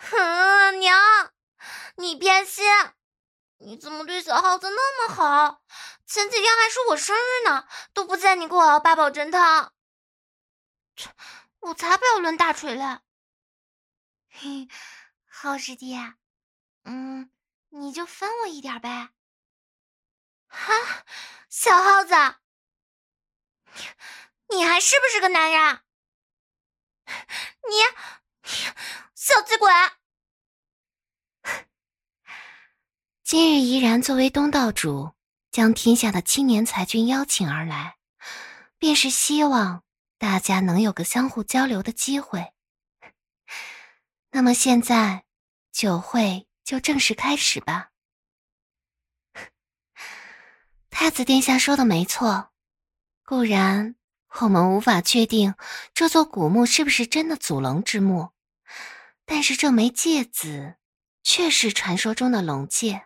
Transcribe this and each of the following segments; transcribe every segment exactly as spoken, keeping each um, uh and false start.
哼，娘，你偏心！你怎么对小耗子那么好？前几天还是我生日呢，都不见你给我熬八宝珍汤。切，我才不要抡大锤嘞！嘿，耗师弟，嗯，你就分我一点呗。哈，小耗子，你还是不是个男人？你，你小气鬼！ 今日怡然作为东道主，将天下的青年才俊邀请而来，便是希望大家能有个相互交流的机会。那么现在，酒会就正式开始吧。太子殿下说的没错，固然我们无法确定这座古墓是不是真的祖龙之墓，但是这枚戒子却是传说中的龙戒。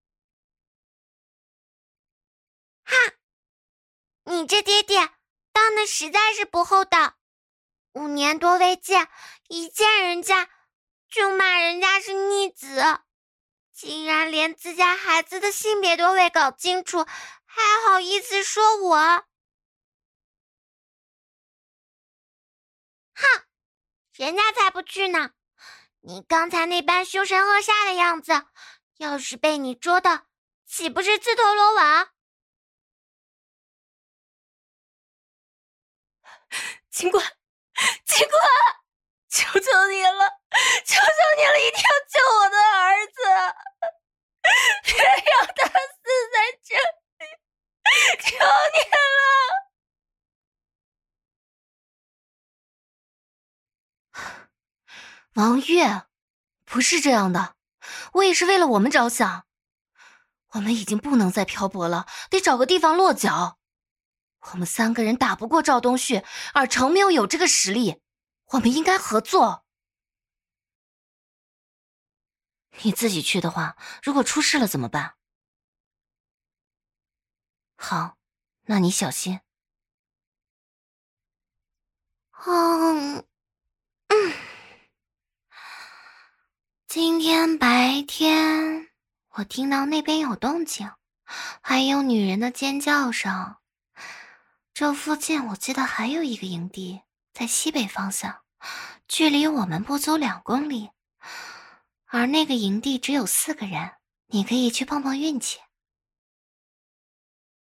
哈，你这爹爹当的实在是不厚道，五年多未见，一见人家就骂人家是逆子，竟然连自家孩子的性别都未搞清楚，还好意思说我？哼，人家才不去呢！你刚才那般凶神恶煞的样子，要是被你捉到，岂不是自投罗网？ 警官，警官，求求你了，求求你了，一定要救我的儿子，别让他死在这里，求你了！ 王月，不是这样的，我也是为了我们着想。我们已经不能再漂泊了，得找个地方落脚。我们三个人打不过赵东旭，而程缪有这个实力，我们应该合作。你自己去的话，如果出事了怎么办？好，那你小心。嗯嗯，今天白天我听到那边有动静，还有女人的尖叫声。这附近我记得还有一个营地，在西北方向，距离我们不足两公里。而那个营地只有四个人，你可以去碰碰运气。